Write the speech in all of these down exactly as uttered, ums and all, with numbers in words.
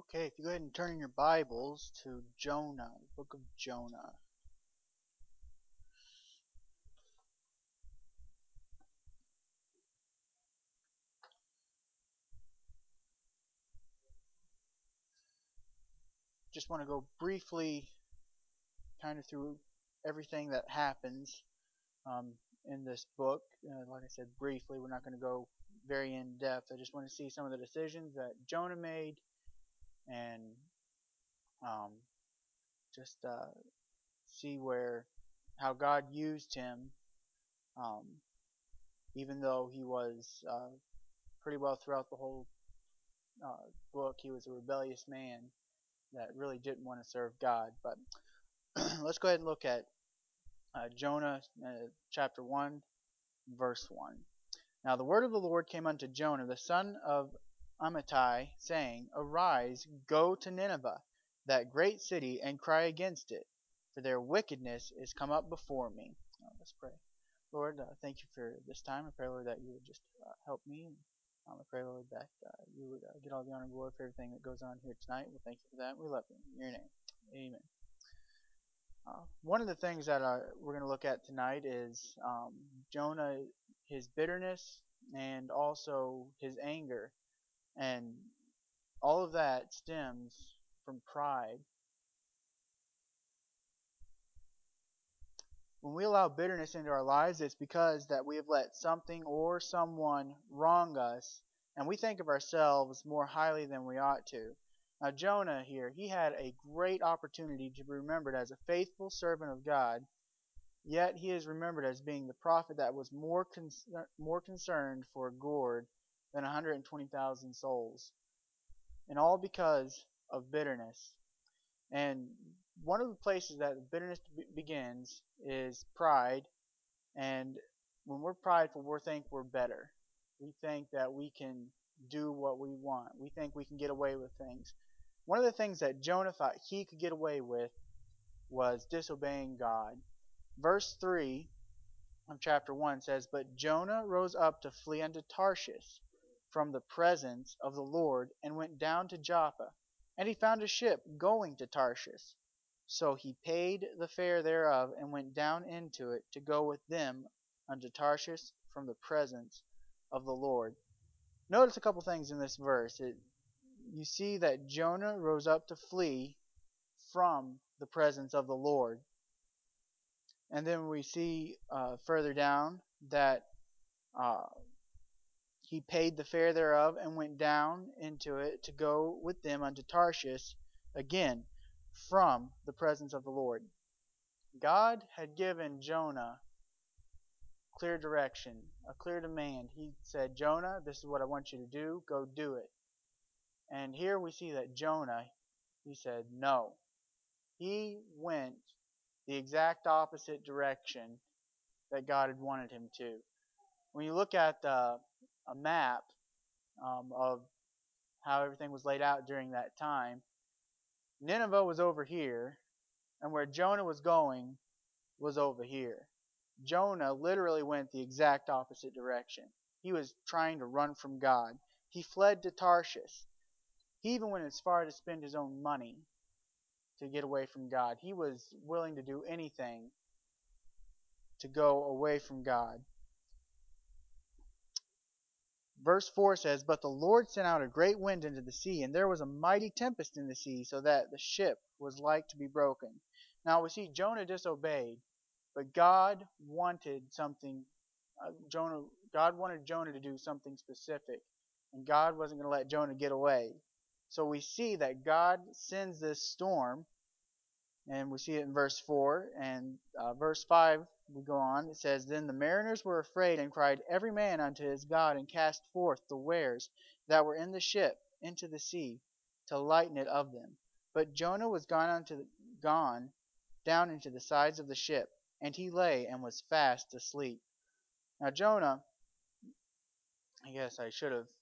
Okay, if you go ahead and turn in your Bibles to Jonah, the book of Jonah. Just want to go briefly kind of through everything that happens um, in this book. Uh, like I said, briefly, we're not going to go very in depth. I just want to see some of the decisions that Jonah made and um, just uh, see where how God used him, um, even though he was uh, pretty well throughout the whole uh, book, he was a rebellious man that really didn't want to serve God. But let's go ahead and look at uh, Jonah uh, chapter one, verse one. Now the word of the Lord came unto Jonah, the son of Amittai, saying, Arise, go to Nineveh, that great city, and cry against it, for their wickedness is come up before me. Uh, let's pray. Lord, uh, thank you for this time. I pray, Lord, that you would just uh, help me. Um, I pray, Lord, that uh, you would uh, get all the honor and glory for everything that goes on here tonight. We thank you for that. We love you. In your name. Amen. Uh, one of the things that uh, we're going to look at tonight is um, Jonah, his bitterness, and also his anger. And all of that stems from pride. When we allow bitterness into our lives, it's because that we have let something or someone wrong us, and we think of ourselves more highly than we ought to. Now, Jonah here, he had a great opportunity to be remembered as a faithful servant of God. Yet he is remembered as being the prophet that was more con- more concerned for a gourd than one hundred twenty thousand souls, and all because of bitterness. And one of the places that bitterness begins is pride. And when we're prideful, we think we're better. We think that we can do what we want. We think we can get away with things. One of the things that Jonah thought he could get away with was disobeying God. Verse three of chapter one says, But Jonah rose up to flee unto Tarshish from the presence of the Lord, and went down to Joppa. And he found a ship going to Tarshish. So he paid the fare thereof, and went down into it to go with them unto Tarshish from the presence of the Lord. Notice a couple things in this verse. It, you see that Jonah rose up to flee from the presence of the Lord. And then we see uh, further down that uh, he paid the fare thereof, and went down into it to go with them unto Tarshish, again from the presence of the Lord. God had given Jonah clear direction, a clear demand. He said, Jonah, this is what I want you to do. Go do it. And here we see that Jonah, he said no. He went the exact opposite direction that God had wanted him to. When you look at uh, a map um, of how everything was laid out during that time, Nineveh was over here, and where Jonah was going was over here. Jonah literally went the exact opposite direction. He was trying to run from God. He fled to Tarshish. He even went as far to spend his own money to get away from God. He was willing to do anything to go away from God. Verse four says, But the Lord sent out a great wind into the sea, and there was a mighty tempest in the sea, so that the ship was like to be broken. Now we see Jonah disobeyed, but God wanted something. Uh, Jonah, God wanted Jonah to do something specific, and God wasn't going to let Jonah get away. So we see that God sends this storm, and we see it in verse four. And uh, verse five, we go on. It says, Then the mariners were afraid, and cried every man unto his God, and cast forth the wares that were in the ship into the sea, to lighten it of them. But Jonah was gone unto the, gone down into the sides of the ship, and he lay and was fast asleep. Now Jonah, I guess I should have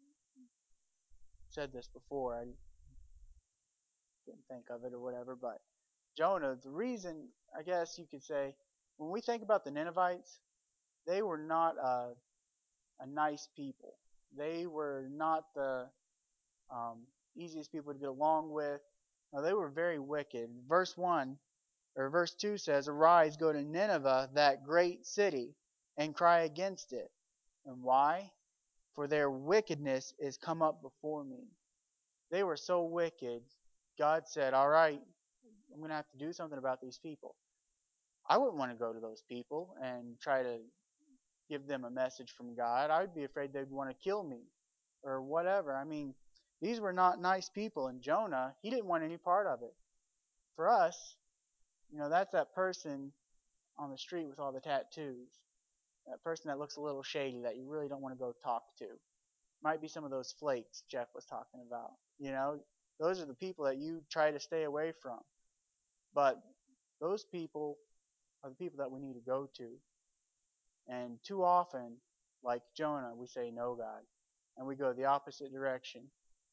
said this before. I didn't think of it or whatever, but Jonah, the reason, I guess you could say, when we think about the Ninevites, they were not a, a nice people. They were not the um, easiest people to get along with. Now, they were very wicked. Verse one or verse two says, "Arise, go to Nineveh, that great city, and cry against it." And why? For their wickedness is come up before me. They were so wicked. God said, "All right, I'm going to have to do something about these people." I wouldn't want to go to those people and try to give them a message from God. I would be afraid they'd want to kill me or whatever. I mean, these were not nice people. And Jonah, he didn't want any part of it. For us, you know, that's that person on the street with all the tattoos. That person that looks a little shady that you really don't want to go talk to. Might be some of those flakes Jeff was talking about. You know, those are the people that you try to stay away from. But those people are the people that we need to go to. And too often, like Jonah, we say, "No, God." And we go the opposite direction.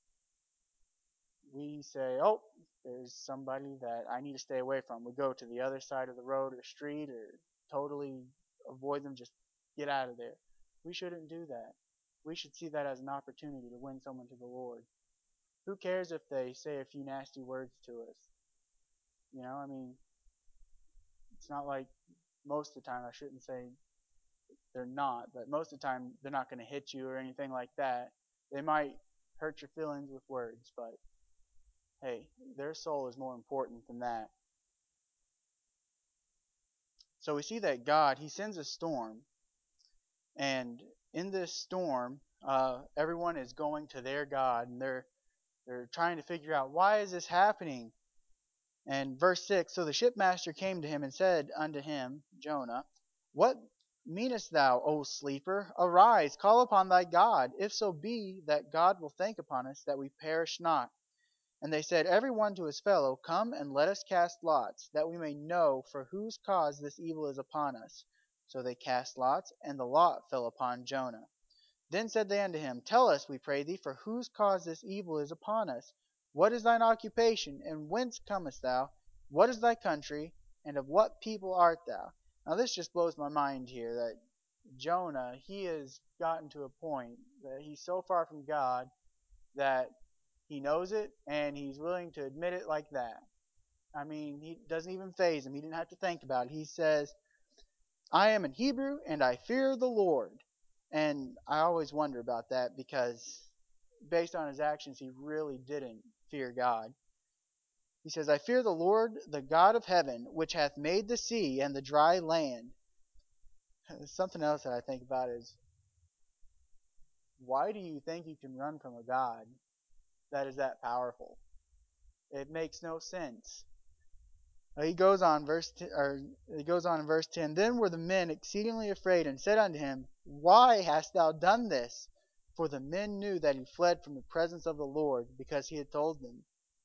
We say, "Oh, there's somebody that I need to stay away from." We go to the other side of the road or street or totally avoid them, just get out of there. We shouldn't do that. We should see that as an opportunity to win someone to the Lord. Who cares if they say a few nasty words to us? You know, I mean, it's not like most of the time, I shouldn't say they're not, but most of the time they're not going to hit you or anything like that. They might hurt your feelings with words, but hey, their soul is more important than that. So we see that God, He sends a storm, and in this storm, uh, everyone is going to their God, and they're they're trying to figure out, why is this happening? And verse six, "So the shipmaster came to him and said unto him," Jonah, "What meanest thou, O sleeper? Arise, call upon thy God, if so be that God will think upon us, that we perish not." And they said every one to his fellow, "Come and let us cast lots, that we may know for whose cause this evil is upon us." So they cast lots, and the lot fell upon Jonah. Then said they unto him, "Tell us, we pray thee, for whose cause this evil is upon us. What is thine occupation, and whence comest thou? What is thy country, and of what people art thou?" Now this just blows my mind here, that Jonah, he has gotten to a point that he's so far from God that he knows it, and he's willing to admit it like that. I mean, he doesn't even faze him. He didn't have to think about it. He says, "I am an Hebrew, and I fear the Lord." And I always wonder about that, because based on his actions, he really didn't fear God. He says, "I fear the Lord, the God of heaven, which hath made the sea and the dry land." Something else that I think about is, why do you think you can run from a God that is that powerful? It makes no sense. He goes on verse t- or he goes on in verse ten. "Then were the men exceedingly afraid, and said unto him, Why hast thou done this? For the men knew that he fled from the presence of the Lord, because he had told them.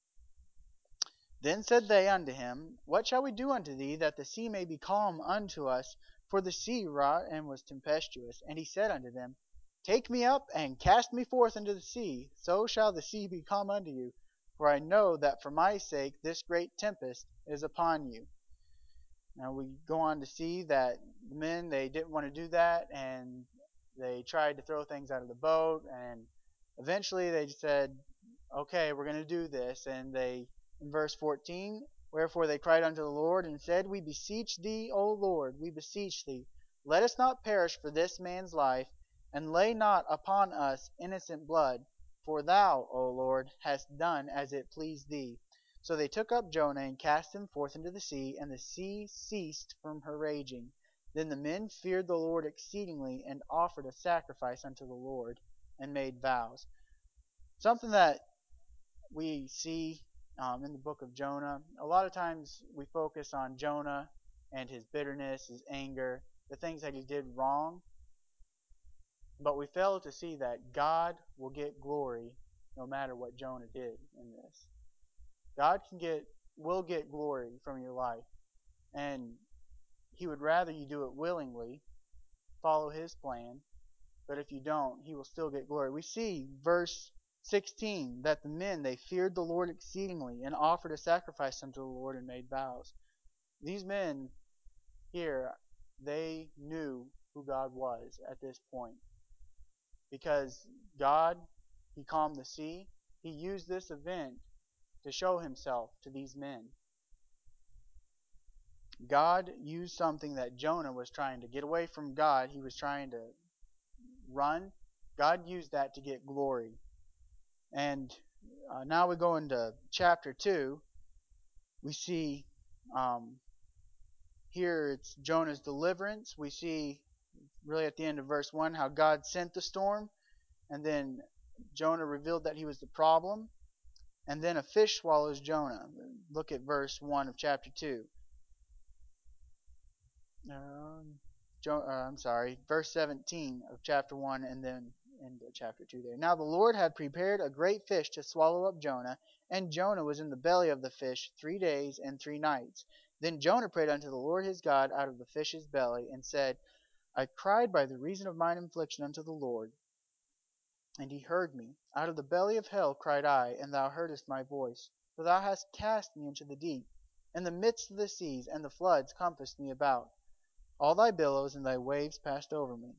Then said they unto him, What shall we do unto thee, that the sea may be calm unto us? For the sea wrought and was tempestuous. And he said unto them, Take me up, and cast me forth into the sea, so shall the sea be calm unto you. For I know that for my sake this great tempest is upon you." Now we go on to see that the men, they didn't want to do that, and they tried to throw things out of the boat, and eventually they said, "Okay, we're going to do this." And they, in verse fourteen, "Wherefore they cried unto the Lord, and said, We beseech thee, O Lord, we beseech thee, let us not perish for this man's life, and lay not upon us innocent blood. For thou, O Lord, hast done as it pleased thee." So they took up Jonah, and cast him forth into the sea, and the sea ceased from her raging. Then the men feared the Lord exceedingly, and offered a sacrifice unto the Lord, and made vows. Something that we see um, in the book of Jonah, a lot of times we focus on Jonah and his bitterness, his anger, the things that he did wrong, but we fail to see that God will get glory no matter what Jonah did in this. God can get will get glory from your life, and He would rather you do it willingly, follow His plan. But if you don't, He will still get glory. We see verse sixteen that the men, they feared the Lord exceedingly, and offered a sacrifice unto the Lord, and made vows. These men here, they knew who God was at this point, because God, He calmed the sea. He used this event to show himself to these men. God used something that Jonah was trying to get away from God. He was trying to run. God used that to get glory. And uh, now we go into chapter two. We see um, here it's Jonah's deliverance. We see really at the end of verse one how God sent the storm, and then Jonah revealed that he was the problem, and then a fish swallows Jonah. Look at verse one of chapter two. Um, jo- uh, I'm sorry, verse seventeen of chapter one, and then into chapter two there. Now the Lord had prepared a great fish to swallow up Jonah, and Jonah was in the belly of the fish three days and three nights. Then Jonah prayed unto the Lord his God out of the fish's belly, and said, I cried by the reason of mine affliction unto the Lord, and he heard me. Out of the belly of hell cried I, and thou heardest my voice. For thou hast cast me into the deep, in the midst of the seas, and the floods compassed me about. All thy billows and thy waves passed over me.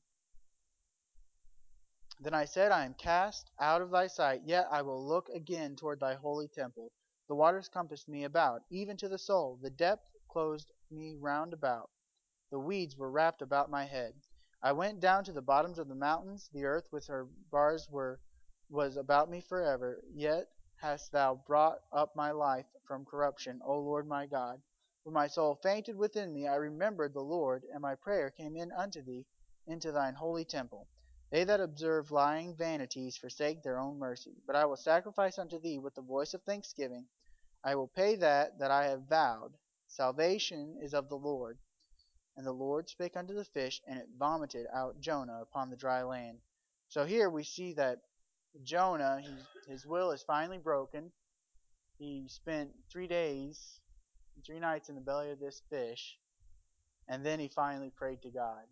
Then I said, I am cast out of thy sight, yet I will look again toward thy holy temple. The waters compassed me about, even to the soul. The depth closed me round about. The weeds were wrapped about my head. I went down to the bottoms of the mountains. The earth with her bars were was about me forever. Yet hast thou brought up my life from corruption, O Lord my God. When my soul fainted within me, I remembered the Lord, and my prayer came in unto thee into thine holy temple. They that observe lying vanities forsake their own mercy. But I will sacrifice unto thee with the voice of thanksgiving. I will pay that that I have vowed. Salvation is of the Lord. And the Lord spake unto the fish, and it vomited out Jonah upon the dry land. So here we see that Jonah, he, his will is finally broken. He spent three days and three nights in the belly of this fish, and then he finally prayed to God.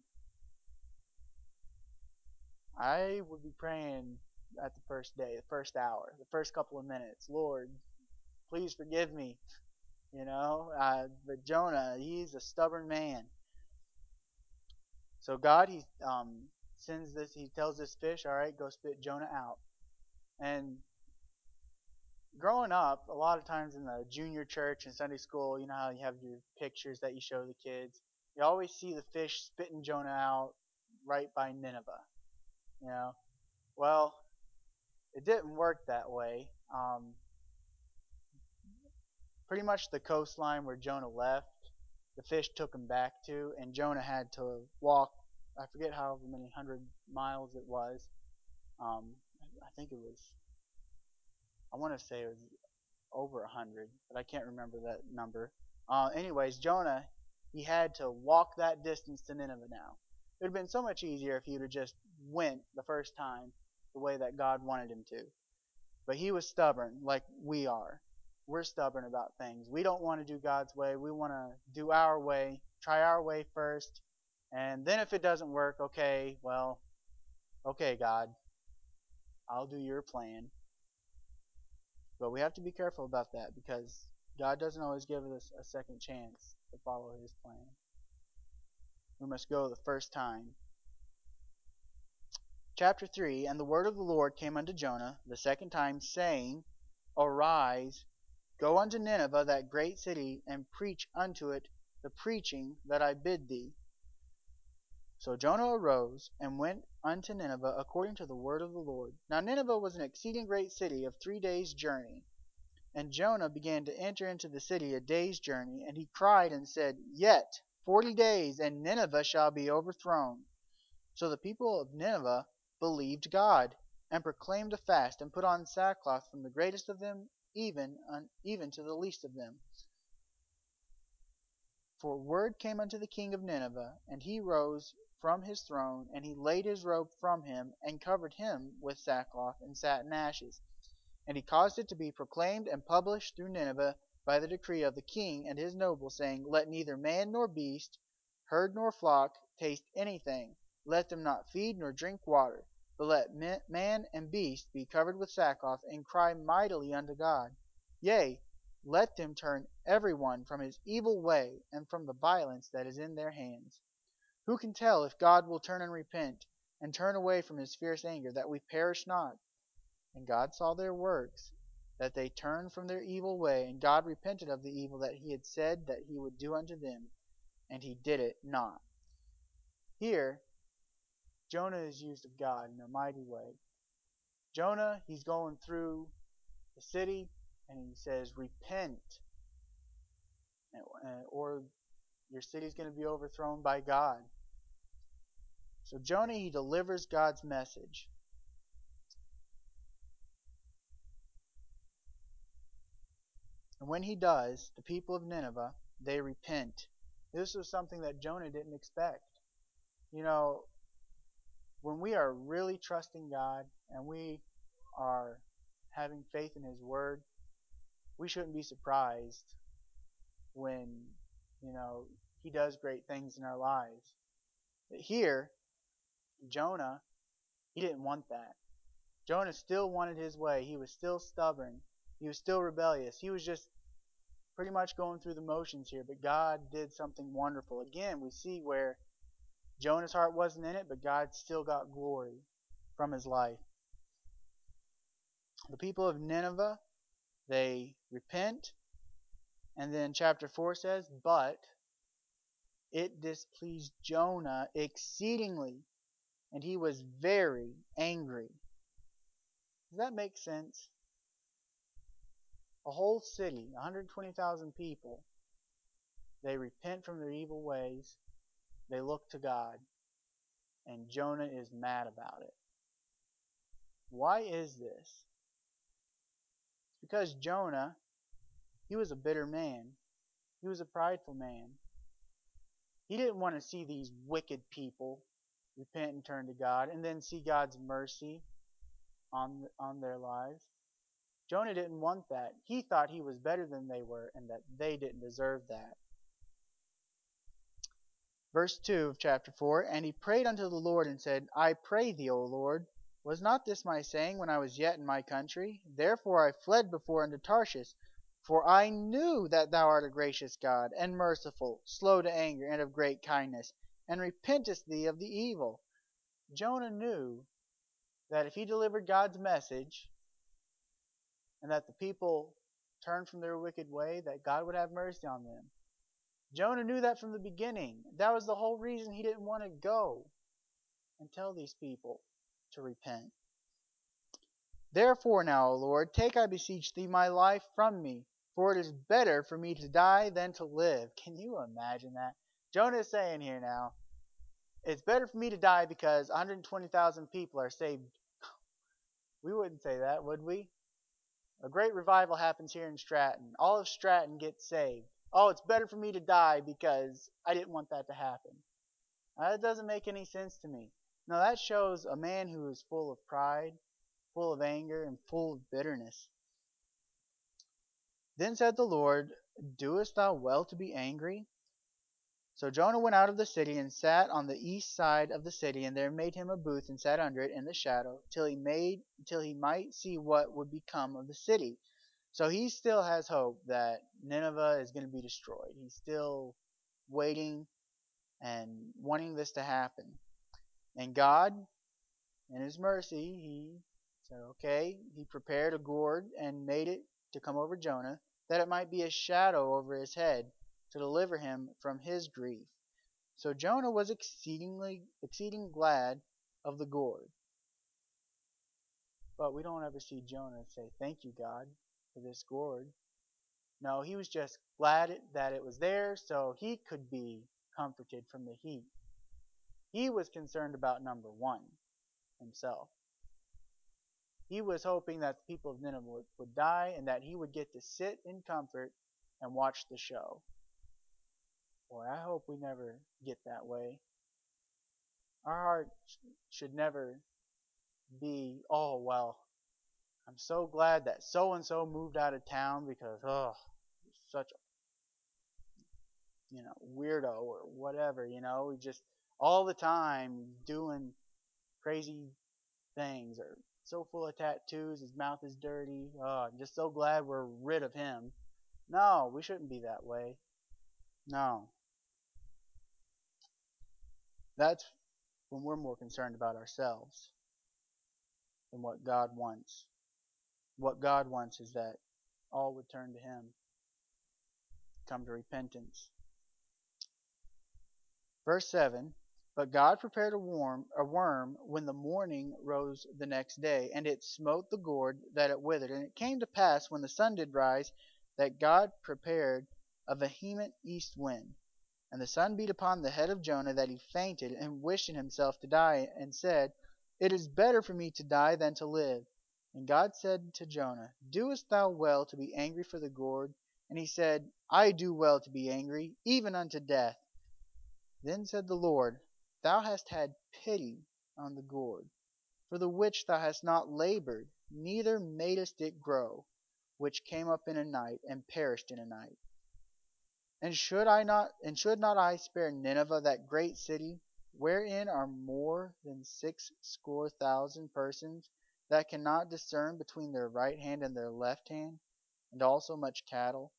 I would be praying at the first day, the first hour, the first couple of minutes. Lord, please forgive me. You know, uh, but Jonah, he's a stubborn man. So God, he um, sends this. He tells this fish, "All right, go spit Jonah out." And growing up, a lot of times in the junior church and Sunday school, you know how you have your pictures that you show the kids. You always see the fish spitting Jonah out right by Nineveh. You know, well, it didn't work that way. Um, pretty much the coastline where Jonah left, the fish took him back to, and Jonah had to walk. I forget how many hundred miles it was. Um, I think it was. I want to say it was over a hundred, but I can't remember that number. Uh, anyways, Jonah, he had to walk that distance to Nineveh now. It would have been so much easier if he would have just went the first time the way that God wanted him to. But he was stubborn, like we are. We're stubborn about things. We don't want to do God's way. We want to do our way, try our way first. And then if it doesn't work, okay, well, okay, God, I'll do your plan. But we have to be careful about that because God doesn't always give us a second chance to follow his plan. We must go the first time. Chapter three. And the word of the Lord came unto Jonah the second time, saying, Arise, go unto Nineveh, that great city, and preach unto it the preaching that I bid thee. So Jonah arose and went unto Nineveh according to the word of the Lord. Now Nineveh was an exceeding great city of three days' journey. And Jonah began to enter into the city a day's journey, and he cried and said, Yet forty days, and Nineveh shall be overthrown. So the people of Nineveh believed God, and proclaimed a fast, and put on sackcloth from the greatest of them even, un, even to the least of them. For word came unto the king of Nineveh, and he rose from his throne, and he laid his robe from him, and covered him with sackcloth and sat in ashes. And he caused it to be proclaimed and published through Nineveh by the decree of the king and his nobles, saying, Let neither man nor beast, herd nor flock, taste anything. Let them not feed nor drink water. But let man and beast be covered with sackcloth, and cry mightily unto God. Yea, let them turn every one from his evil way, and from the violence that is in their hands. Who can tell if God will turn and repent, and turn away from his fierce anger, that we perish not? And God saw their works, that they turned from their evil way, and God repented of the evil that he had said that he would do unto them, and he did it not. Here, Jonah is used of God in a mighty way. Jonah, he's going through the city, and he says, repent, or your city's going to be overthrown by God. So Jonah, he delivers God's message. And when he does, the people of Nineveh, they repent. This was something that Jonah didn't expect. You know, when we are really trusting God and we are having faith in His Word, we shouldn't be surprised when, you know, He does great things in our lives. But here, Jonah, he didn't want that. Jonah still wanted his way. He was still stubborn. He was still rebellious. He was just pretty much going through the motions here. But God did something wonderful. Again, we see where Jonah's heart wasn't in it, but God still got glory from his life. The people of Nineveh, they repent. And then chapter four says, but it displeased Jonah exceedingly, and he was very angry. Does that make sense? A whole city, one hundred twenty thousand people, they repent from their evil ways, they look to God, and Jonah is mad about it. Why is this? It's because Jonah, he was a bitter man. He was a prideful man. He didn't want to see these wicked people repent and turn to God and then see God's mercy on, on their lives. Jonah didn't want that. He thought he was better than they were and that they didn't deserve that. Verse two of chapter four, and he prayed unto the Lord and said, I pray thee, O Lord, was not this my saying when I was yet in my country? Therefore I fled before unto Tarshish, for I knew that thou art a gracious God, and merciful, slow to anger, and of great kindness, and repentest thee of the evil. Jonah knew that if he delivered God's message, and that the people turned from their wicked way, that God would have mercy on them. Jonah knew that from the beginning. That was the whole reason he didn't want to go and tell these people to repent. Therefore now, O Lord, take, I beseech thee, my life from me, for it is better for me to die than to live. Can you imagine that? Jonah is saying here now, it's better for me to die because one hundred twenty thousand people are saved. We wouldn't say that, would we? A great revival happens here in Stratton. All of Stratton gets saved. Oh, it's better for me to die because I didn't want that to happen. Now, that doesn't make any sense to me. Now, that shows a man who is full of pride, full of anger, and full of bitterness. Then said the Lord, doest thou well to be angry? So Jonah went out of the city and sat on the east side of the city, and there made him a booth and sat under it in the shadow, till he made till he might see what would become of the city. So he still has hope that Nineveh is going to be destroyed. He's still waiting and wanting this to happen. And God, in His mercy, He said, okay, He prepared a gourd and made it to come over Jonah, that it might be a shadow over his head, to deliver him from his grief. So Jonah was exceedingly exceeding glad of the gourd. But we don't ever see Jonah say, thank you, God, for this gourd. No, he was just glad that it was there so he could be comforted from the heat. He was concerned about number one, himself. He was hoping that the people of Nineveh would, would die and that he would get to sit in comfort and watch the show. Boy, I hope we never get that way. Our heart should never be, oh, well, I'm so glad that so-and-so moved out of town because, oh, such a, you know, weirdo or whatever, you know, we just all the time doing crazy things or so full of tattoos, his mouth is dirty. Oh, I'm just so glad we're rid of him. No, we shouldn't be that way. No. That's when we're more concerned about ourselves than what God wants. What God wants is that all would turn to Him, come to repentance. Verse seven, But God prepared a worm, a worm when the morning rose the next day, and it smote the gourd that it withered. And it came to pass, when the sun did rise, that God prepared a vehement east wind. And the sun beat upon the head of Jonah, that he fainted, and wished in himself to die, and said, It is better for me to die than to live. And God said to Jonah, Doest thou well to be angry for the gourd? And he said, I do well to be angry, even unto death. Then said the Lord, Thou hast had pity on the gourd, for the which thou hast not labored, neither madest it grow, which came up in a night, and perished in a night. And should I not and should not I spare Nineveh, that great city, wherein are more than six score thousand persons, that cannot discern between their right hand and their left hand, and also much cattle?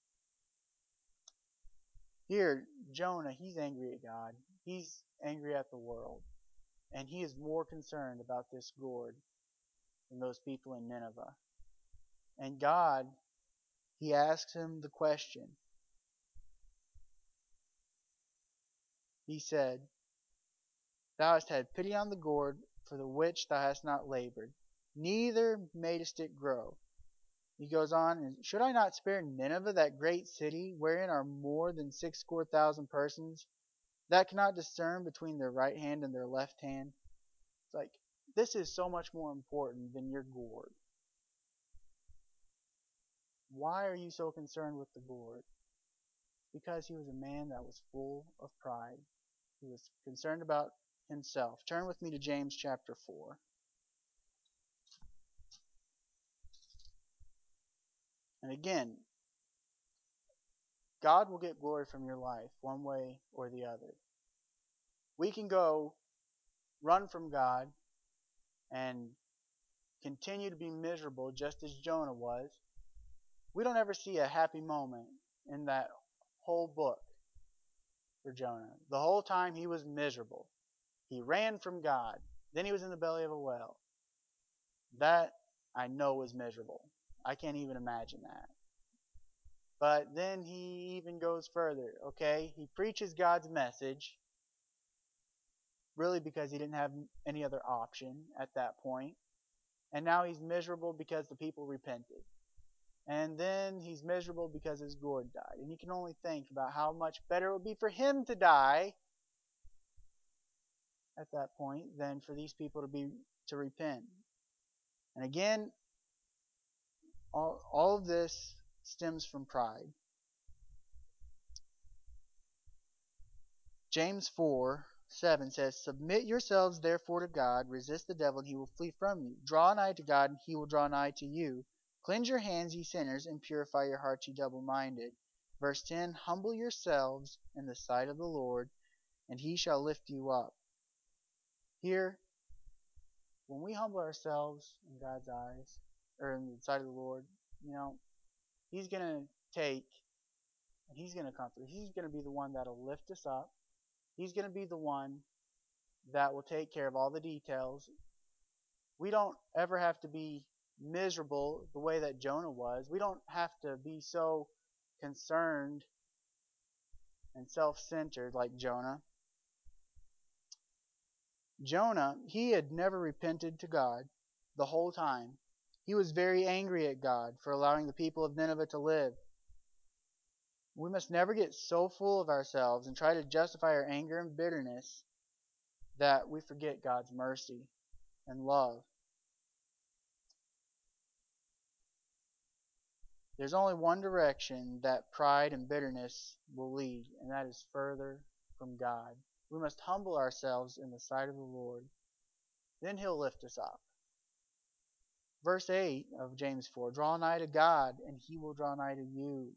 Here, Jonah, he's angry at God. He's angry at the world. And he is more concerned about this gourd than those people in Nineveh. And God, he asks him the question. He said, Thou hast had pity on the gourd, for the which thou hast not labored, neither madest it grow. He goes on, and should I not spare Nineveh, that great city, wherein are more than sixscore thousand persons, that cannot discern between their right hand and their left hand? It's like, this is so much more important than your gourd. Why are you so concerned with the gourd? Because he was a man that was full of pride. He was concerned about himself. Turn with me to James chapter four. And again, God will get glory from your life one way or the other. We can go run from God and continue to be miserable just as Jonah was. We don't ever see a happy moment in that whole book for Jonah. The whole time he was miserable. He ran from God. Then he was in the belly of a whale. That I know was miserable. I can't even imagine that. But then he even goes further, okay? He preaches God's message, really because he didn't have any other option at that point. And now he's miserable because the people repented. And then he's miserable because his gourd died. And you can only think about how much better it would be for him to die at that point than for these people to be to repent. And again, all, all of this stems from pride. James four seven says, Submit yourselves therefore to God, resist the devil, and he will flee from you. Draw nigh to God, and he will draw nigh to you. Cleanse your hands, ye sinners, and purify your hearts, ye double-minded. Verse ten, Humble yourselves in the sight of the Lord, and he shall lift you up. Here, when we humble ourselves in God's eyes, or in the sight of the Lord, you know, he's going to take, and he's going to comfort. He's going to be the one that will lift us up. He's going to be the one that will take care of all the details. We don't ever have to be miserable the way that Jonah was. We don't have to be so concerned and self-centered like Jonah. Jonah, he had never repented to God the whole time. He was very angry at God for allowing the people of Nineveh to live. We must never get so full of ourselves and try to justify our anger and bitterness that we forget God's mercy and love. There's only one direction that pride and bitterness will lead, and that is further from God. We must humble ourselves in the sight of the Lord. Then He'll lift us up. Verse eight of James four, Draw nigh to God, and He will draw nigh to you.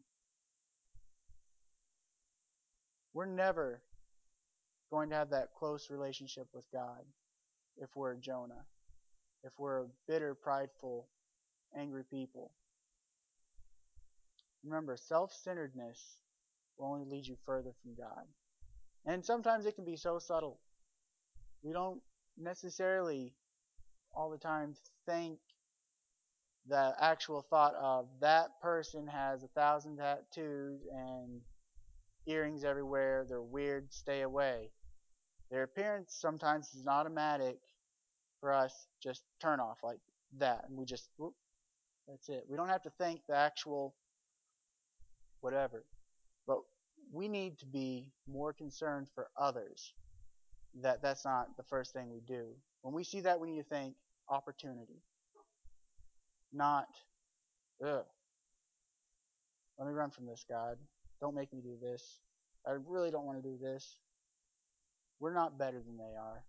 We're never going to have that close relationship with God if we're Jonah, if we're a bitter, prideful, angry people. Remember, self-centeredness will only lead you further from God. And sometimes it can be so subtle. We don't necessarily all the time think the actual thought of that person has a thousand tattoos and earrings everywhere, they're weird, stay away. Their appearance sometimes is an automatic for us just turn off like that, and we just whoop, that's it. We don't have to think the actual whatever, but we need to be more concerned for others. That that's not the first thing we do. When we see that, we need to think opportunity, not ugh. Let me run from this, God. Don't make me do this. I really don't want to do this. We're not better than they are.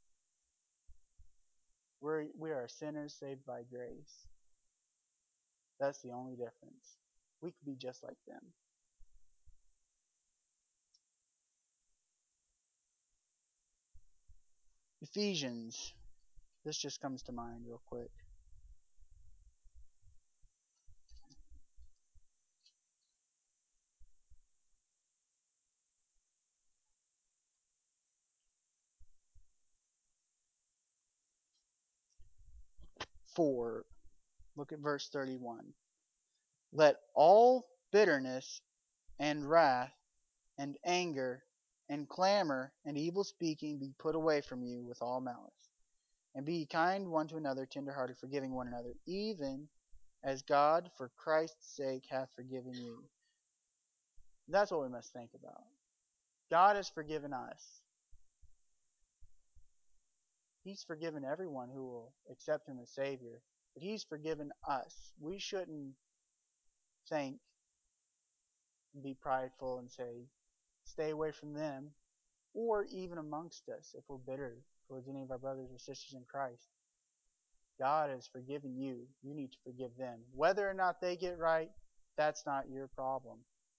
We're we are sinners saved by grace. That's the only difference. We could be just like them. Ephesians. This just comes to mind real quick. four. Look at verse thirty-one. Let all bitterness and wrath and anger and clamor and evil speaking be put away from you with all malice. And be kind one to another, tenderhearted, forgiving one another, even as God for Christ's sake hath forgiven you. That's what we must think about. God has forgiven us. He's forgiven everyone who will accept Him as Savior. But He's forgiven us. We shouldn't think and be prideful and say, stay away from them, or even amongst us if we're bitter towards any of our brothers or sisters in Christ. God has forgiven you. You need to forgive them. Whether or not they get right, that's not your problem.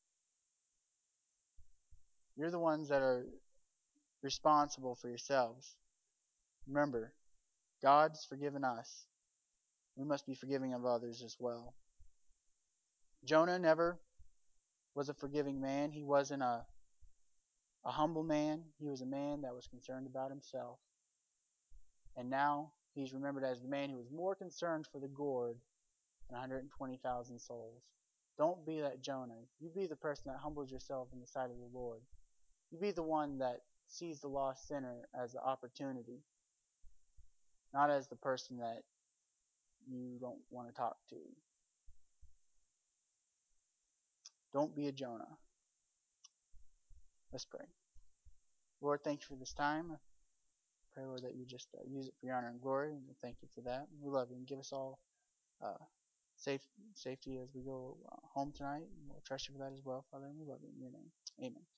You're the ones that are responsible for yourselves. Remember, God's forgiven us. We must be forgiving of others as well. Jonah never was a forgiving man. He wasn't a, a humble man. He was a man that was concerned about himself. And now he's remembered as the man who was more concerned for the gourd than one hundred twenty thousand souls. Don't be that Jonah. You be the person that humbles yourself in the sight of the Lord. You be the one that sees the lost sinner as an opportunity, not as the person that you don't want to talk to. Don't be a Jonah. Let's pray. Lord, thank you for this time. I pray, Lord, that you just uh, use it for your honor and glory, and we thank you for that. We love you, and give us all uh, safe safety as we go uh, home tonight. And we'll trust you for that as well, Father, and we love you in your name. Amen.